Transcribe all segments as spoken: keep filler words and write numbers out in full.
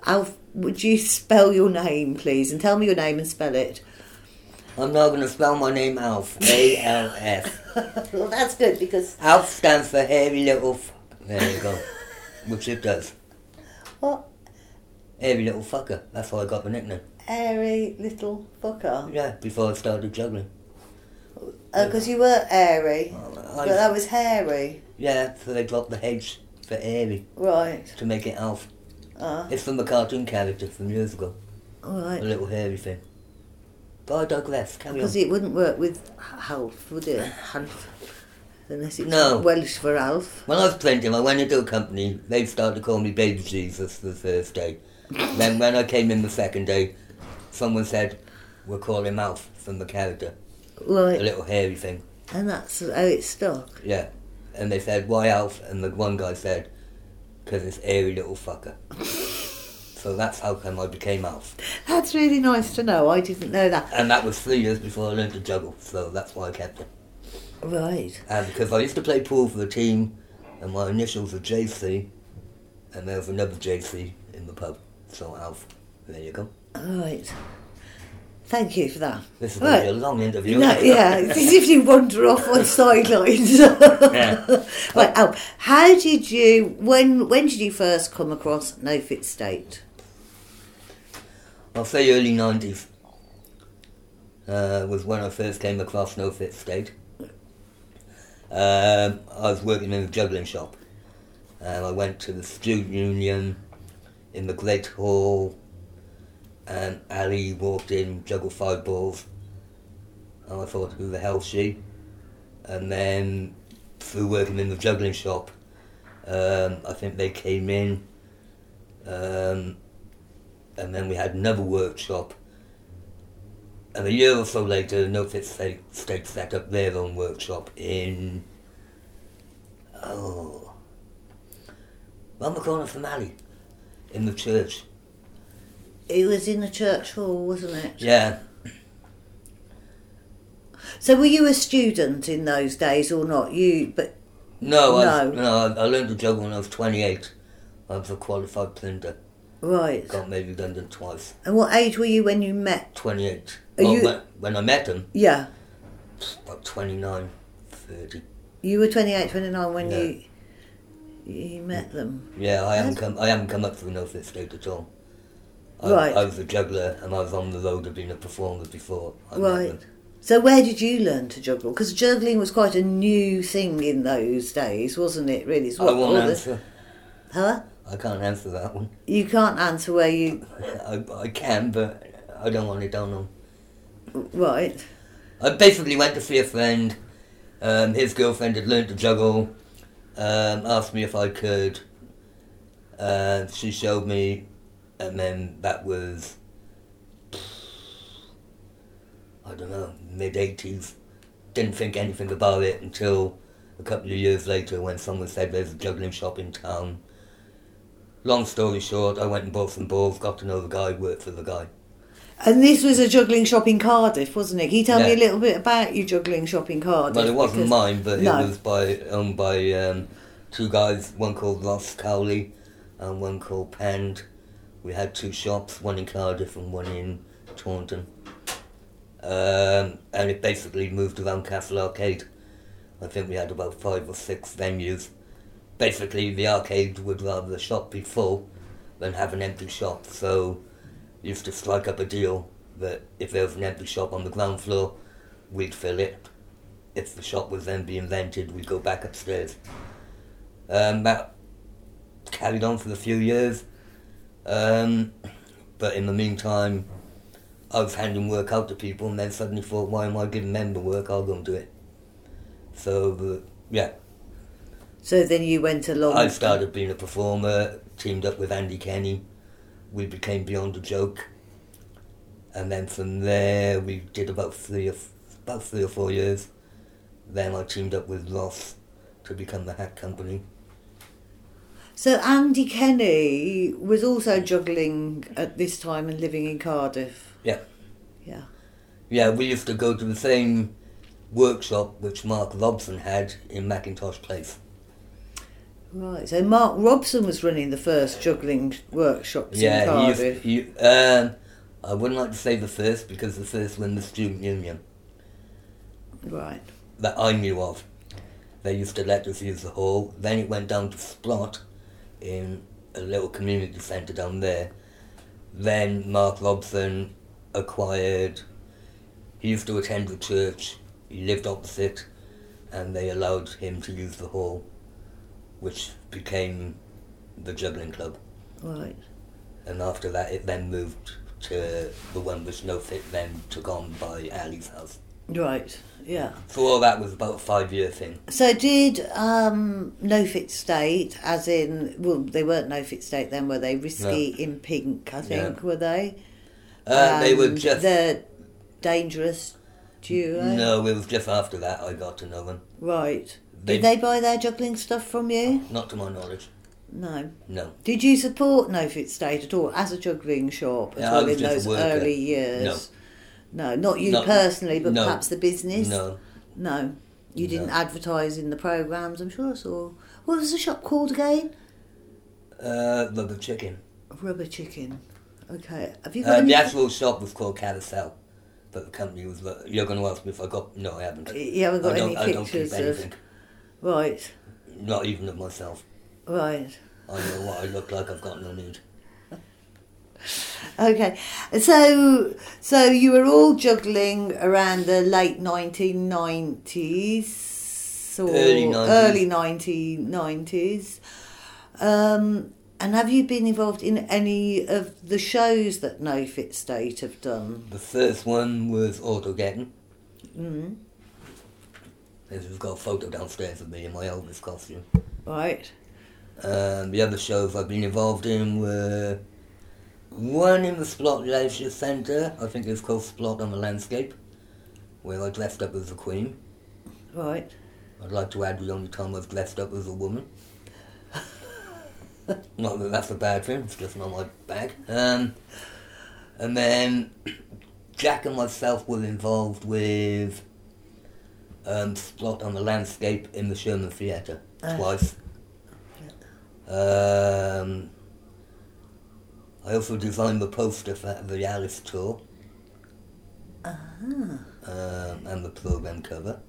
Alf, would you spell your name, please? And tell me your name and spell it. I'm not going to spell my name Alf. A L F. Well, that's good because... Alf stands for hairy little... F- there you go. Which it does. What? Hairy little fucker. That's how I got the nickname. Airy little fucker? Yeah, before I started juggling. Because uh, you were airy, I, but that was hairy. Yeah, so they dropped the H for airy. Right. To make it Alf. Uh. It's from a cartoon character from years ago. Right. A little hairy thing. But I digress, carry Because on. it wouldn't work with Half, would it? Half. Unless it's No. Welsh for Alf. When I was twenty, I went into a company, they started to call me Baby Jesus the first day. Then when I came in the second day, someone said, we'll call him Alf from the character. Right. A little hairy thing. And that's how it stuck. Yeah. And they said, why Alf? And the one guy said, because it's airy little fucker. So that's how come I became Alf. That's really nice to know. I didn't know that. And that was three years before I learned to juggle, so that's why I kept it. Right. And because I used to play pool for the team, and my initials were J C, and there was another J C in the pub. So Alf, there you go. Right. Thank you for that. This is right. going to be a long interview. No, yeah, it's as if you wander off on sidelines. Yeah. Right, Alf, how did you, when when did you first come across No Fit State? I'll say early nineties uh, was when I first came across No Fit State. Um, I was working in a juggling shop, and I went to the student union in the Great Hall, and Ali walked in, juggled five balls, and I thought, who the hell's she? And then through working in the juggling shop, um, I think they came in, um, and then we had another workshop, and a year or so later, No Fit State, State set up their own workshop in, oh, round the corner from Ali, in the church. It was in the church hall, wasn't it? Yeah. So were you a student in those days or not? You, but No, no. I, was, no, I, I learned to juggle when I was twenty-eight. I was a qualified printer. Right. Got made redundant twice. And what age were you when you met? twenty-eight. Are Well, you- when, when I met him, Yeah. about twenty-nine, thirty. You were twenty-eight, twenty-nine when Yeah. you you met them. Yeah, I haven't That's- come. I haven't come up through No Fit State at all. I, Right. I was a juggler, and I was on the road of being a performer before I met Right. them. So where did you learn to juggle? Because juggling was quite a new thing in those days, wasn't it? Really, it's I what won't all the- answer. Huh? I can't answer that one. You can't answer where you... I, I can, but I don't want it done on. Right. I basically went to see a friend. Um, his girlfriend had learned to juggle. Um, asked me if I could. Uh, she showed me, and then that was, I don't know, mid eighties. Didn't think anything about it until a couple of years later when someone said there's a juggling shop in town. Long story short, I went and bought some balls, got to know the guy, worked for the guy. And this was a juggling shop in Cardiff, wasn't it? Can you tell me Yeah. a little bit about your juggling shop in Cardiff? Well, it wasn't Because- mine, but No. it was by owned by um, two guys, one called Ross Cowley and one called Pand. We had two shops, one in Cardiff and one in Taunton. Um, and it basically moved around Castle Arcade. I think we had about five or six venues. Basically, the arcade would rather the shop be full than have an empty shop, so we used to strike up a deal that if there was an empty shop on the ground floor, we'd fill it. If the shop was then being rented, we'd go back upstairs. Um, that carried on for a few years, um, but in the meantime, I was handing work out to people, and then suddenly thought, why am I giving them the work? I'll go and do it. So, uh, yeah. So then you went along... I started being a performer, teamed up with Andy Kenny. We became Beyond a Joke. And then from there, we did about three or, about three or four years. Then I teamed up with Ross to become the Hat Company. So Andy Kenny was also juggling at this time and living in Cardiff? Yeah. Yeah. Yeah, we used to go to the same workshop which Mark Robson had in Macintosh Place. Right, so Mark Robson was running the first juggling workshops Yeah, in he Cardiff. used, he, um, I wouldn't like to say the first because the first one was the Student Union Right. that I knew of. They used to let us use the hall. Then it went down to Splot in a little community centre down there. Then Mark Robson acquired, he used to attend the church, he lived opposite, and they allowed him to use the hall, which became the juggling club. Right. And after that it then moved to the one which No Fit then took on by Ali's house. Right, yeah. So all that was about a five year thing. So did um, No Fit State, as in, well, they weren't No Fit State then, were they? Risky No. in Pink, I think, Yeah. were they? Uh, they were And just... The Dangerous Duo? No, it was just after that I got to know them. Right. They- Did they buy their juggling stuff from you? Not to my knowledge. No. No. Did you support No Fit State at all as a juggling shop at Yeah, I all was in just a those worker. early years? No. No, not you Not- personally, but no. perhaps the business? No. No. You didn't No. advertise in the programmes, I'm sure I saw. What was the shop called again? Uh, Rubber Chicken. Rubber Chicken. Okay. Have you got Uh, any... the actual shop was called Carousel, but the company was... Uh, you're going to ask me if I got... No, I haven't. You haven't got I don't, any I don't keep pictures of... anything. Right. Not even of myself. Right. I know what I look like, I've got no need. Okay, so so you were all juggling around the late nineteen nineties or Early nineties. early nineteen nineties. Um, and have you been involved in any of the shows that No Fit State have done? The first one was Autogeddon. Mm. We've got a photo downstairs of me in my Elvis costume. Right. Um, the other shows I've been involved in were one in the Splot Leisure Centre, I think it's called Splot on the Landscape, where I dressed up as a queen. Right. I'd like to add the only time I've dressed up as a woman. Not that that's a bad thing, it's just not my bag. Um, and then Jack and myself were involved with um, Splot on the Landscape in the Sherman Theatre Uh. twice. Um, I also designed the poster for the Alice tour. Ah. Um, and the programme cover.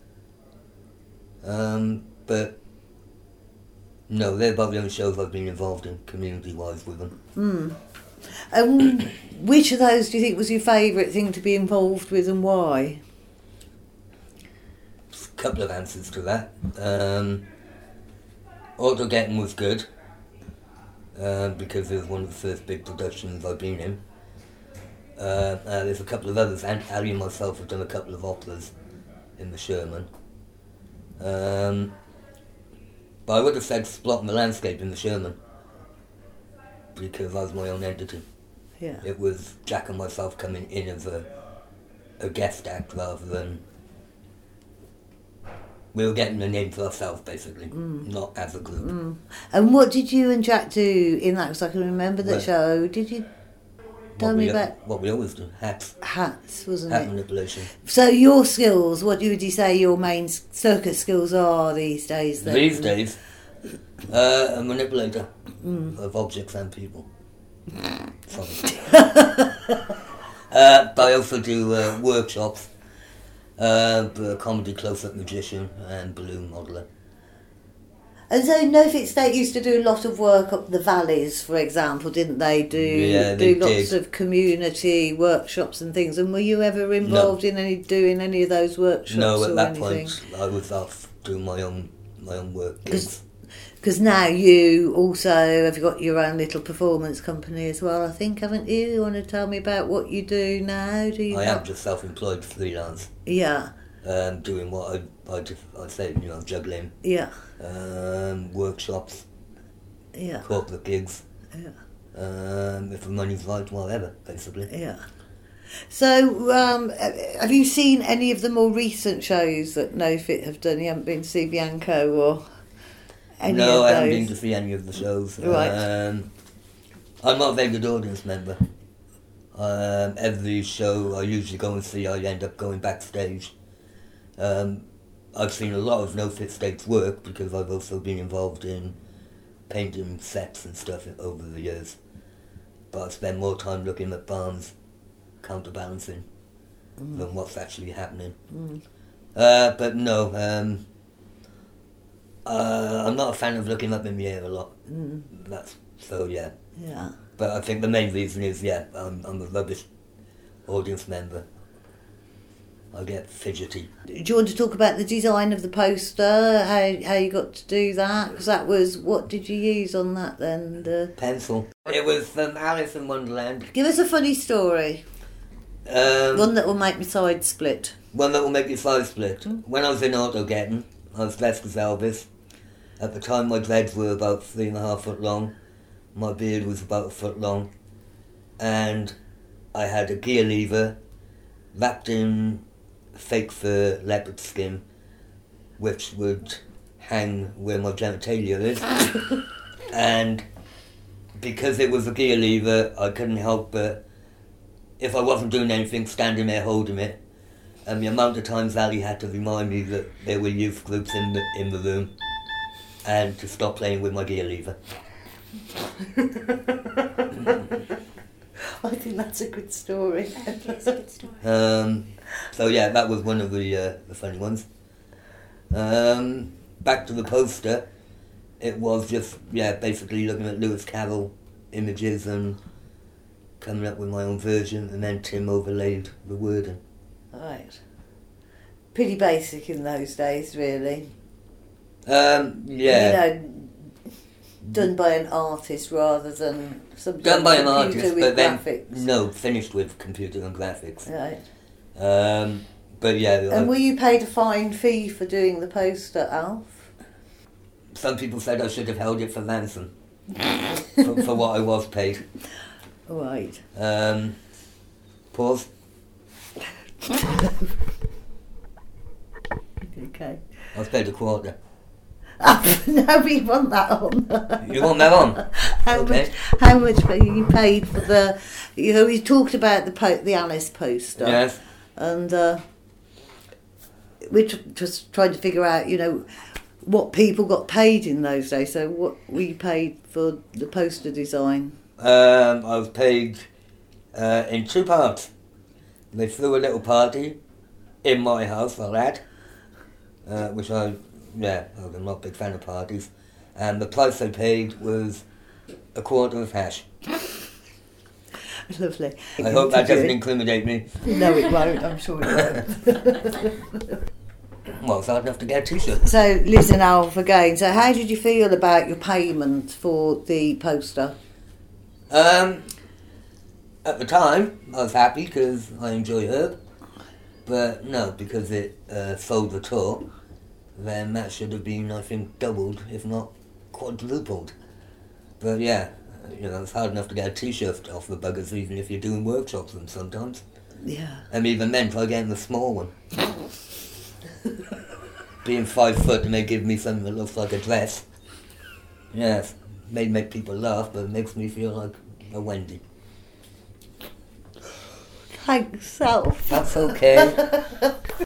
Um, but no, they're about the only shows I've been involved in community-wise with them. Mm. And which of those do you think was your favourite thing to be involved with and why? A couple of answers to that. Um, Autogeddon was good, uh, because it was one of the first big productions I've been in. Uh, uh, there's a couple of others, and Ali and myself have done a couple of operas in the Sherman. Um, but I would have said Splot on the Landscape in the Sherman, because I was my own entity. Yeah. It was Jack and myself coming in as a, a guest act rather than... We were getting the name for ourselves, basically, Mm. not as a group. Mm. And what did you and Jack do in that? Because I can remember the Well, show. Did you tell What me we, about What we always do, hats, hats, wasn't hat it? manipulation. So your skills, what would you say your main s- circus skills are these days then? These days, uh, a manipulator Mm. of objects and people. Sorry. uh, but I also do uh, workshops, uh, a comedy close-up magician and balloon modeller. And so No Fit State used to do a lot of work up the valleys, for example, didn't they? Do Yeah, they do lots did. of community workshops and things. And were you ever involved in any doing any of those workshops No, at or that anything? point I was off doing my own my own work. gigs. Because now you also have got your own little performance company as well, I think, haven't you? You want to tell me about what you do now? Do you? I not? am just self-employed freelance, Yeah, um, doing what I I, just, I say, you know, juggling, yeah, um, workshops, yeah, corporate gigs. yeah, Um, if the money's right, whatever, basically. yeah. So, um, have you seen any of the more recent shows that No Fit have done? You haven't been to see Bianco or any no, of I haven't those? been to see any of the shows. Right. Um, I'm not a very good audience member. Um, every show I usually go and see, I end up going backstage. Um, I've seen a lot of No Fit State's work because I've also been involved in painting sets and stuff over the years. But I spend more time looking at barns, counterbalancing, mm. than what's actually happening. Mm. Uh, but no, um, uh, I'm not a fan of looking up in the air a lot. Mm. That's so yeah. Yeah. But I think the main reason is yeah, I'm, I'm a rubbish audience member. I get fidgety. Do you want to talk about the design of the poster? How how you got to do that? Because that was, what did you use on that then? The pencil. It was from Alice in Wonderland. Give us a funny story. Um, one that will make me side split. One that will make you side split. Mm. When I was in Autogeddon, I was dressed as Elvis. At the time, my dreads were about three and a half foot long. My beard was about a foot long, and I had a gear lever wrapped in fake fur leopard skin, which would hang where my genitalia is. And because it was a gear lever, I couldn't help but, if I wasn't doing anything, standing there holding it. And the amount of times Ali had to remind me that there were youth groups in the in the room, and to stop playing with my gear lever. I think that's a good story. I think it's a good story. Um, so yeah, that was one of the uh, the funny ones. Um, back to the poster, it was just yeah, basically looking at Lewis Carroll images and coming up with my own version, and then Tim overlaid the wording. Right. Pretty basic in those days, really. Um, yeah. You know, done by an artist rather than some Done by an artist, with but then graphics. no, finished with computer and graphics. Right. Um, but yeah. And I, were you paid a fine fee for doing the poster, Alf? Some people said I should have held it for ransom for, for what I was paid. Right. Um, pause. Okay. I was paid a quarter. No, we want that on. You want that on? How Okay. much? How much were you paid for the? You know, we talked about the po- the Alice poster. Yes. And uh, we're t- just trying to figure out, you know, what people got paid in those days. So, what were you paid for the poster design? Um, I was paid uh, in two parts. They threw a little party in my house, I'll add, uh, which I, yeah, I'm not a big fan of parties. And the price I paid was a quarter of hash. Lovely. I hope that doesn't incriminate me. No, it won't. I'm sure it won't. Well, it's hard enough to get a t-shirt. So, listen, Alf, again. So, how did you feel about your payment for the poster? Um, at the time, I was happy because I enjoy Herb. But no, because it uh, sold the tour, then that should have been, I think, doubled, if not quadrupled. But yeah, you know, it's hard enough to get a t-shirt off the buggers, even if you're doing workshops them sometimes. Yeah. And even then, try getting the small one. Being five foot and they give me something that looks like a dress. Yes, may make people laugh, but it makes me feel like a Wendy. Thanks, Alf. That's okay.